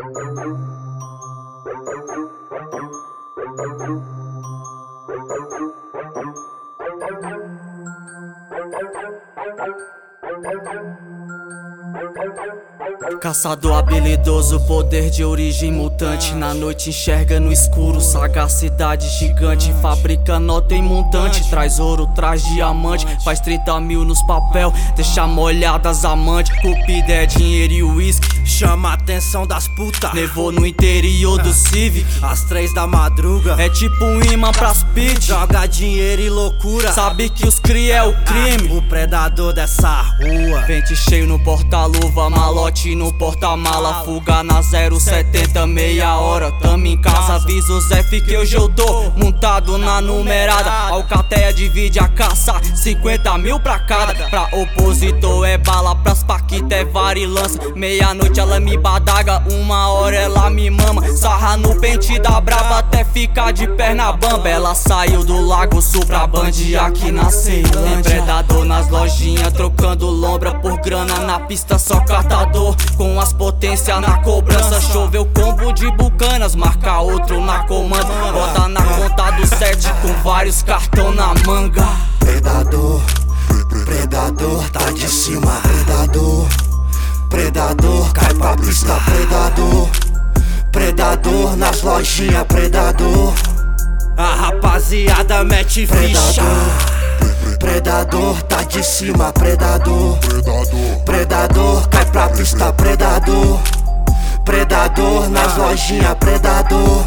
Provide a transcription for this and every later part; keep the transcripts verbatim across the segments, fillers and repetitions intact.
Caçador habilidoso, poder de origem mutante. Na noite enxerga no escuro, sagacidade gigante. Fabrica nota em montante, traz ouro, traz diamante. Faz trinta mil nos papel, deixa molhadas amante. Cupida é dinheiro e uísque, chama a atenção das putas. levou no interior do Civic. Às três da madruga É tipo um imã pras pit. joga dinheiro e loucura. Sabe que os cria é o crime. O predador dessa rua. Pente cheio no porta-luva, malote no porta-mala. Fuga na zero setenta, meia hora. Tamo em casa, avisa o Zé que hoje eu tô montado na numerada. Alcateia divide a caça, cinquenta mil pra cada. Pra opositor é bala, pras paquita é vara e lança. Meia-noite ela me badaga, uma hora ela me mama. Sarra no pente da braba até ficar de perna bamba. Ela saiu do Lago Sul pra bande aqui na Ceilândia. Predador nas lojinhas, trocando lombra por grana. Na pista só catador, com as potências na cobrança. Choveu combo de bucanas, marca outro na comanda. Bota na conta do sete com vários cartão na manga. Predador, predador, tá de cima. Predador, predador, cai pra pista. Predador, predador nas lojinhas. Predador, a rapaziada mete ficha. Predador, tá de cima. Predador, predador, cai pra pista. Predador, predador nas lojinhas. Predador.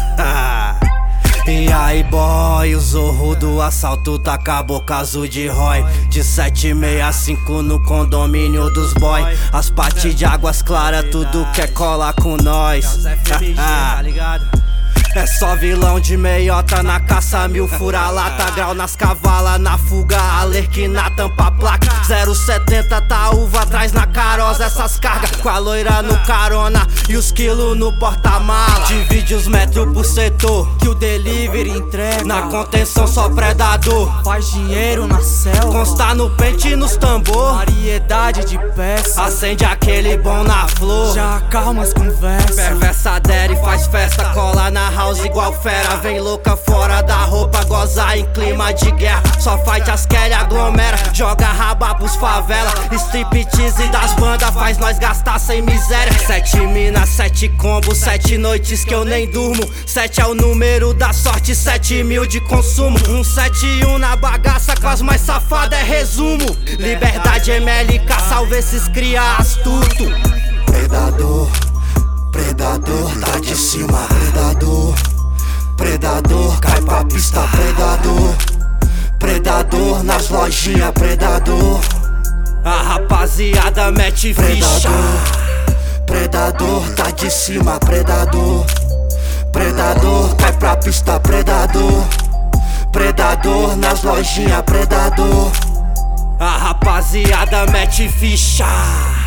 E aí boy, o zorro do assalto taca a boca azul de Roy. De sete sessenta e cinco no condomínio dos boy. As pates de águas claras, tudo quer colar com nós. É só vilão de meiota na caça, mil fura-lata. Grau nas cavalas, na fuga, alerquina, tampa placa. Zero setenta tá uva atrás na carosa, essas cargas. Com a loira no carona e os quilos no porta-mala. Divide os metros por setor, Que o delivery entrega, na contenção só predador. faz dinheiro na selva. Consta no pente e nos tambor. Variedade de peças, Acende aquele bom na flor. já calma as conversas. Perversa adere, faz festa, cola na house igual fera. Vem louca fora da roupa, goza em clima de guerra. Só fight as Kelly aglomera, joga raba pros favela. Striptease das bandas faz nós gastar sem miséria. Sete minas, sete combos, sete noites que eu nem durmo. Sete é o número da sorte, sete mil de consumo. Um sete e um na bagaça, com as mais safadas é resumo. Liberdade M L K, salve esses cria astuto. Predador, predador, tá de cima. Predador, predador, cai pra pista. Predador, predador nas lojinhas. Predador, a rapaziada mete ficha. Predador, tá de cima. Predador, predador, cai pra pista. Predador, predador nas lojinhas. Predador, a rapaziada mete ficha.